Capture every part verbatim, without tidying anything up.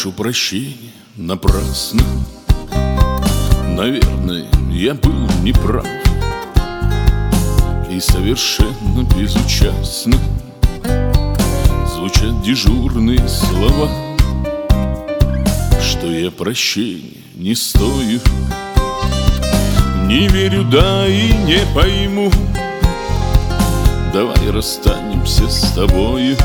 Прошу прощения напрасно. Наверное, я был неправ и совершенно безучастно звучат дежурные слова, что я прощения не стою. Не верю, да и не пойму. Давай расстанемся с тобою.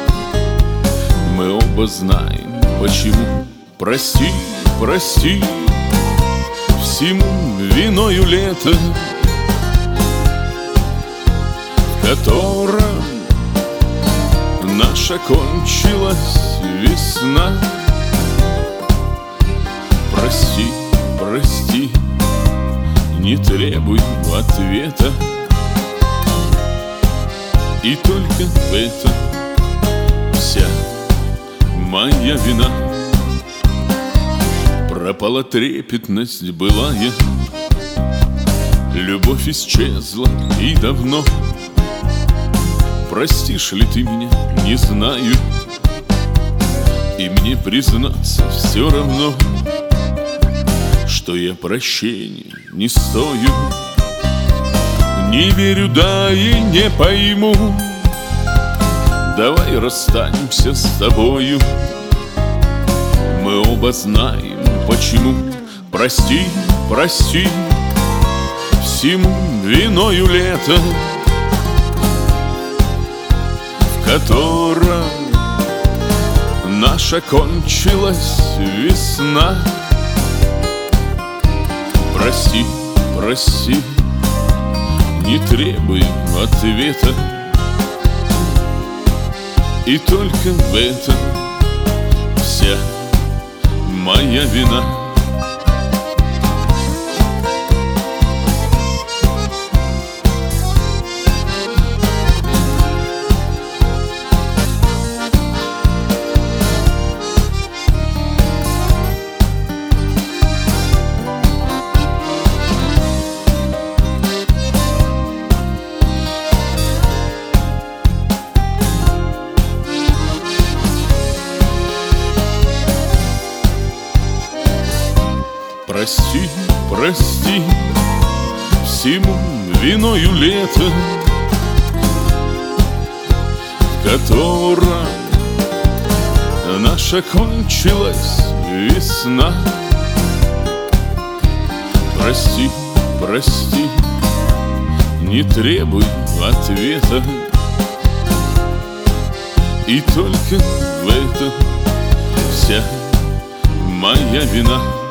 Мы оба знаем, почему. Прости, прости, всему виною лето, в котором наша кончилась весна. Прости, прости, не требуй ответа. И только в этом вся моя вина. Пропала трепетность былая, любовь исчезла и давно. Простишь ли ты меня, не знаю, и мне признаться все равно, что я прощения не стою. Не верю, да и не пойму. Давай расстанемся с тобою. Мы оба знаем, почему. Прости, прости, всему виною лето, в котором наша кончилась весна. Прости, прости, не требуй ответа. И только в этом вся моя вина. Прости, прости, всему виною лето, в котором наша кончилась весна. Прости, прости, не требуй ответа. И только в этом вся моя вина.